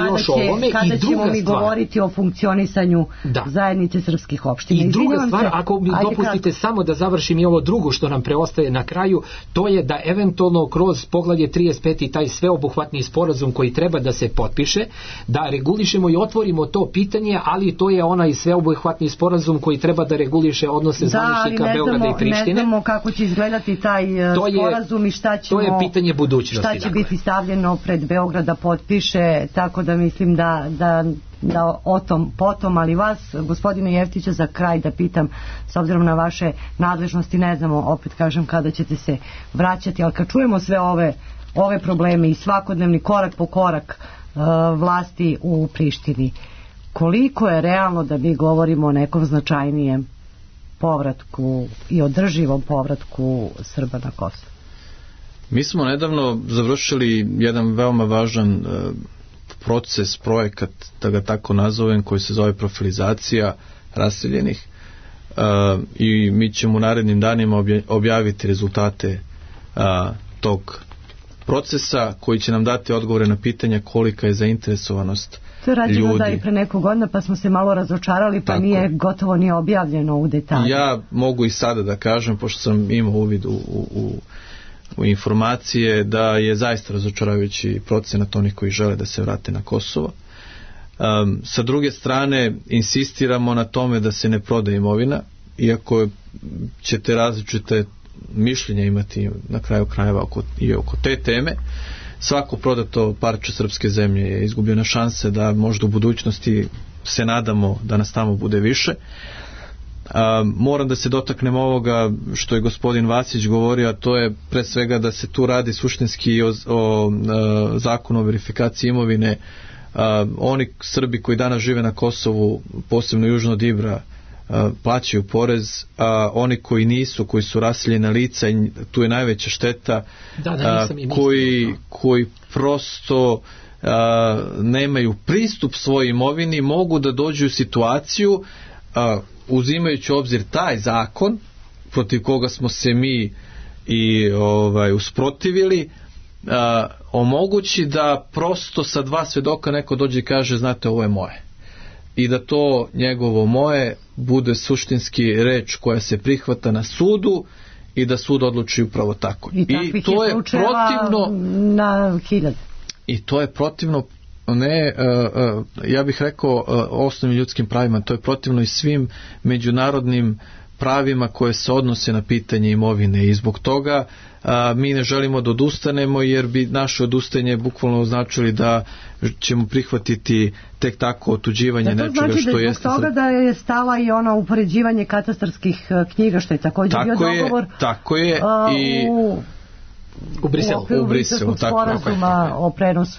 kada ćemo mi govoriti o funkcionisanju zajednice srpskih opština. I druga stvar, ako mi dopustite samo da završim i ovo drugo što nam preostaje na kraju, to je da eventualno kroz poglavlje 35 i taj sveobuhvatni sporazum koji treba da se potpiše, da regulišemo i otvorimo to pitanje, ali to je onaj sveobuhvatni sporazum koji treba da reguliše odnose zvaničnika Beograda i Prištine. Ne znamo kako će izgledati taj sporazum i šta ćemo, to je pitanje budućnosti. Šta će biti stavljeno pred Beograd da potpiše, tako da mislim da o tom potom, ali vas, gospodine Jeftića, za kraj da pitam, s obzirom na vaše nadležnosti, ne znamo, opet kažem, kada ćete se vraćati, ali kad čujemo sve ove probleme i svakodnevni korak po korak vlasti u Prištini, koliko je realno da mi govorimo o nekom značajnijem povratku i održivom povratku Srba na Kosovo? Mi smo nedavno završili jedan veoma važan proces, projekat, da ga tako nazovem, koji se zove profilizacija raseljenih, i mi ćemo u narednim danima objaviti rezultate tog procesa koji će nam dati odgovore na pitanja kolika je zainteresovanost ljudi. To je rađeno da i pre nekog godina, pa smo se malo razočarali, pa gotovo nije objavljeno u detalju. Ja mogu i sada da kažem, pošto sam imao uvid u informacije, da je zaista razočaravajući procenat onih koji žele da se vrate na Kosovo. Sa druge strane, insistiramo na tome da se ne proda imovina, iako ćete različite mišljenja imati na kraju krajeva oko te teme. Svako prodato parče srpske zemlje je izgubljena šansa da možda u budućnosti, se nadamo da nas tamo bude više. Moram da se dotaknem ovoga što je gospodin Vasić govorio, a to je pre svega da se tu radi suštinski o zakonu o verifikaciji imovine. Oni Srbi koji danas žive na Kosovu, posebno južno od Ibra, plaćaju porez, a oni koji nisu, koji su raseljena lica, i tu je najveća šteta, koji prosto nemaju pristup svojoj imovini, mogu da dođu u situaciju, uzimajući u obzir taj zakon protiv koga smo se mi i usprotivili, omogući da prosto sa dva svedoka neko dođe i kaže, znate, ovo je moje, i da to njegovo moje bude suštinski reč koja se prihvata na sudu i da sud odluči upravo tako. I to je protivno na hiljade. I to je protivno, ne, ja bih rekao, osnovnim ljudskim pravima, to je protivno i svim međunarodnim pravima koje se odnose na pitanje imovine, i zbog toga mi ne želimo da odustanemo, jer bi naše odustajanje bukvalno označili da ćemo prihvatiti tek tako otuđivanje nečega znači što jeste. To znači da zbog toga da je stala i ono upoređivanje katastarskih knjiga, što je također bio dogovor. Tako je, i u Briselu. U Briselu, sporazuma o prenosu.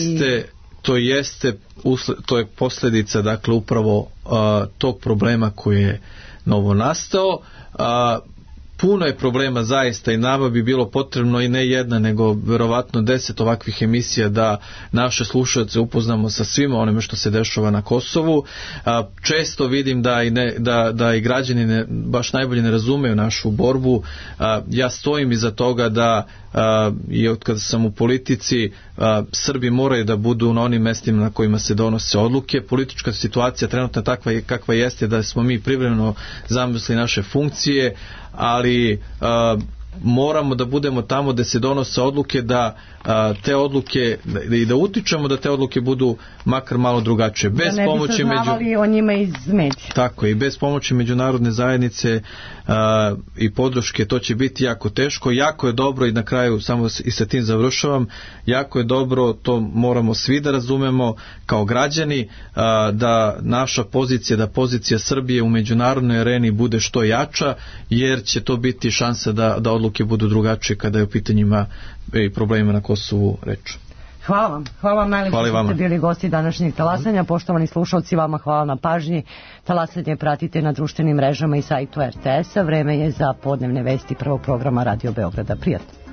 To je posljedica, dakle, upravo tog problema koji je novo nastao. puno je problema zaista i nama bi bilo potrebno i ne jedna nego verovatno 10 ovakvih emisija da naše slušaoce upoznamo sa svima onime što se dešava na Kosovu. Često vidim da i građani baš najbolje ne razumeju našu borbu. Ja stojim iza toga da i od kada sam u politici Srbi moraju da budu na onim mestima na kojima se donose odluke. Politička situacija trenutno takva kakva jeste da smo mi privremeno zamislili naše funkcije, ali moramo da budemo tamo da se donose odluke, da te odluke i da utičemo da te odluke budu makar malo drugačije. Bez da ne bi saznavali o njima iz medija. Tako i bez pomoći međunarodne zajednice i podrške to će biti jako teško. Jako je dobro i na kraju samo i sa tim završavam, jako je dobro, to moramo svi da razumemo kao građani, da naša pozicija, da pozicija Srbije u međunarodnoj areni bude što jača, jer će to biti šansa da odluke budu drugačije kada je u pitanjima i problemima na Kosovu reč. Hvala vam najlepše što ste bili gosti današnjeg talasanja. Poštovani slušalci, vama hvala na pažnji. Talasanje pratite na društvenim mrežama i sajtu RTS-a. Vreme je za podnevne vesti prvog programa Radio Beograda. Prijatno.